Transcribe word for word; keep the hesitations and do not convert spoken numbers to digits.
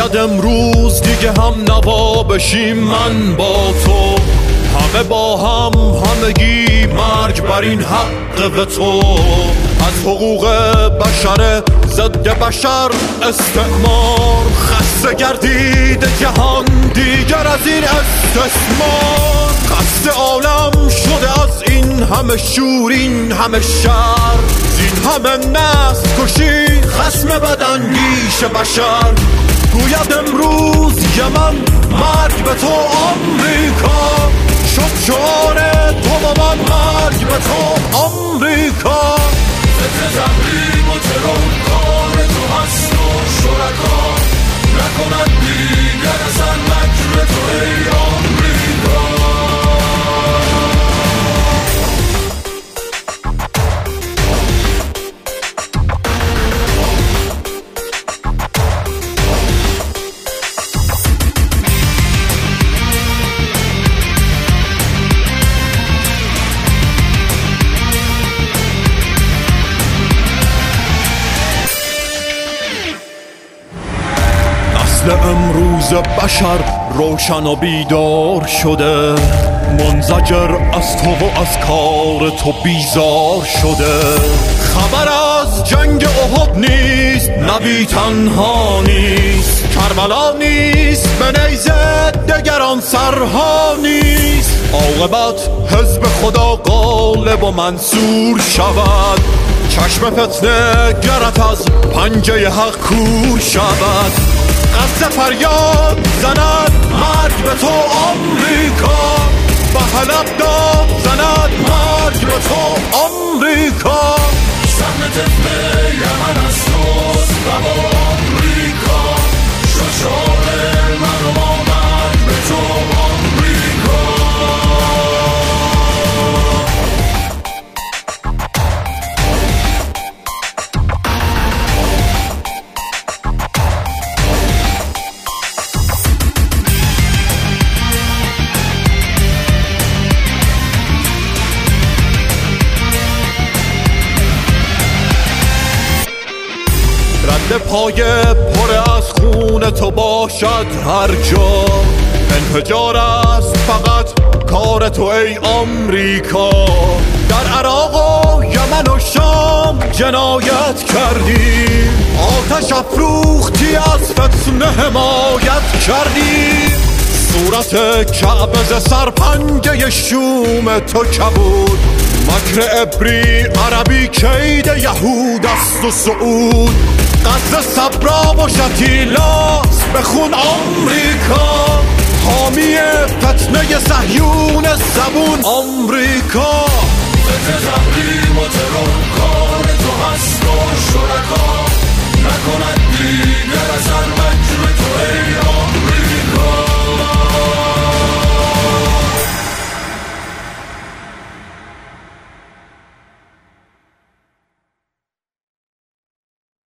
شاید امروز دیگه هم نوا بشیم من با تو، همه با هم، همگی مرگ بر این حق به تو. از حقوق بشر ضد بشر استعمار، خسته گردید جهان دیگر از این استثمار. قصد عالم شده از این همه شور، این همه شر، زین همه نسل کشی خصم بداندیش بشر. گوید امروز یمن مرگ به تو آمریکا، شد شعار تو با من مرگ به تو آمریکا. فتنه تحریم و ترور کار تو هست و شرکا، نکنند دیگر اصلا مکر تو ای آمریکا. امروز بشر روشن و بیدار شده، منزجر از تو و از کار تو بیزار شده. خبر از جنگ احد نیست، نبی تنها نیست، کربلا نیست به نیزه دگران سرها نیست. عاقبت حزب خدا غالب و منصور شود، چشم فتنه گرت از پنجه حق کور شود. قصد فریاد زند مرگ به تو آمریکا، به حلب داد زند مرگ به تو آمریکا. سهم طفل یمن از توست و با آمریکا، شد شعار من و ما مرگ به تو آمریکا. رد پای پر از خون تو باشد هر جا، انفجار است فقط کار تو ای آمریکا. در عراق و یمن و شام جنایت کردی، آتش افروختی از فتنه حمایت کردی. صورت کعبه ز سرپنجه شوم تو کبود، مکر عبری عربی کید یهود است و سعود. قصد صبرا و شتیلاس بخون آمریکا، حامی فتنه صهیون زبون آمریکا. فتنه تحریم و ترور کار تو هست و شرکا، نکن